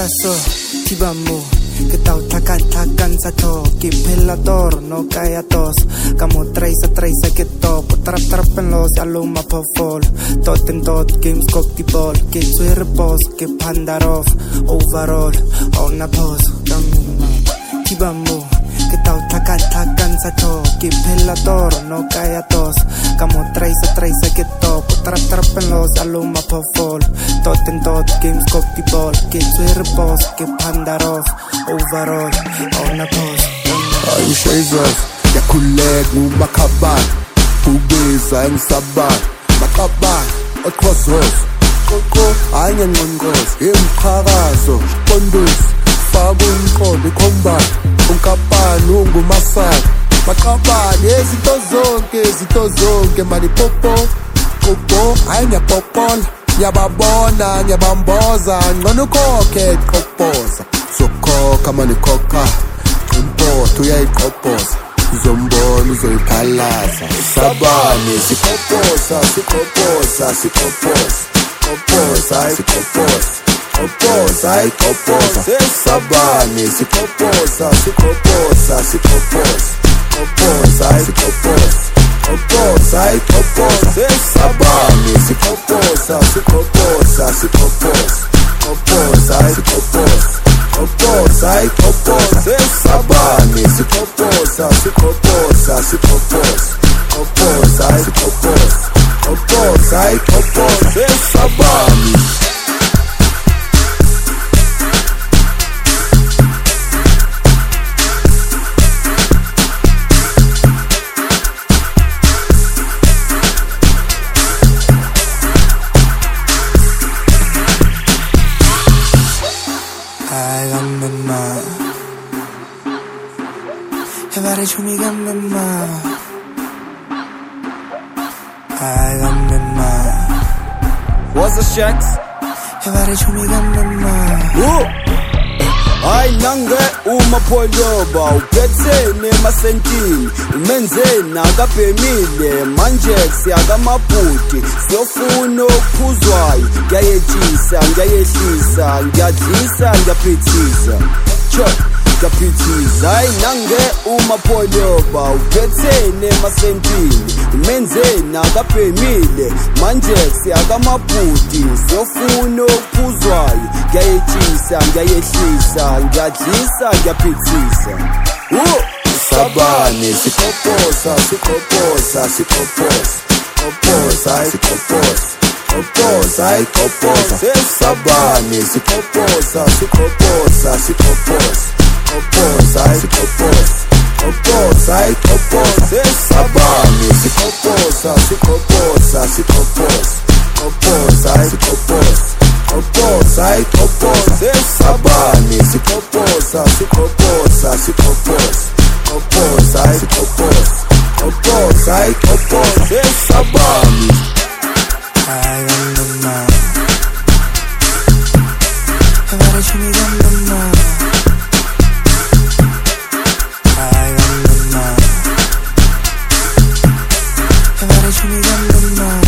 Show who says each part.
Speaker 1: Picasso, Tibamo, que tau takan sa to, que pelador, no kaya tos, kamo traisa que to, trap en los aluma po fall, tot en tot, games cock the ball, que suere boss, que pandarov, overall, on a pose, Tibamo, que tau takan sa to, que pelador, no kaya tos, kamo traisa que to, trap en los aluma po fall, tot en tot, games cock the ball, que suere boss, que pandarov, overall, on a pause.
Speaker 2: Ay shazers, yakhuleka umakhabani, ubiza engisabani, makhabani, crossroads, koko, anya ngqongqozi, imqhakazo, pondusi, faka umqondo ikhombani, unkapani ungumasaka, makhabani, izinto zonke mali popo, hayi ngiyapopola, ngiyababona, ngiyabamboza, ngcono ukhokhe qopoza, sokhokha mani khokha, impotho uyayiqopoza, uzombona uzoyiphalaza, sabani siqopoza, qopoza, sabani siqopoza, sabani
Speaker 3: What's the shacks? Hayi nange umapoloba uphethe emasentini umenzeni akabhemile manje siyakamabhuti siyofuna okuphuzwayo ngiyayetshisa ngiyayehlisa ngiyadlisa ngiyaphithisa ngiyapithiza hayi nange umapoloba uphethe emasentini umenzeni akabhemile manje siyakamabhuti siyofuna okuphuzwayo ngiyayetshisa ngiyayehlisa ngiyadlisa ngiyaphithisa
Speaker 2: sabani siqopoza, sabani siqopoza, sabani sabani
Speaker 1: Everybody show me